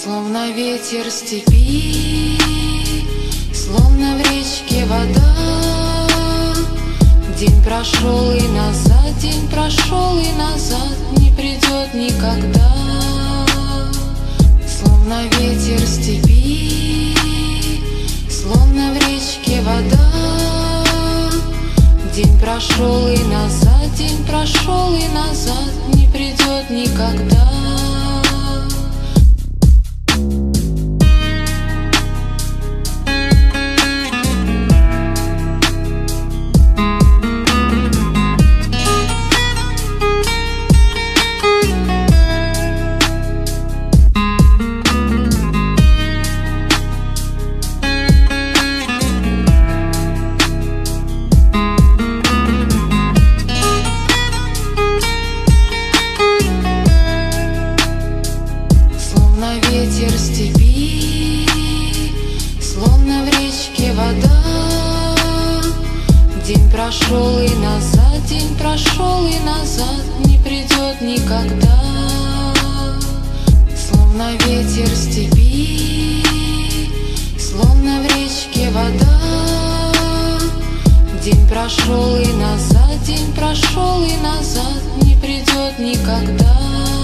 Словно ветер степи, словно в речке вода. День прошел и назад, день прошел и назад, не придет никогда. Словно ветер степи, словно в речке вода. День прошел и назад, день прошел и назад, не придет никогда. Ветер степи, словно в речке вода. День прошел и назад, день прошел и назад, не придет никогда. Словно ветер степи, словно в речке вода. День прошел и назад, день прошел и назад, не придет никогда.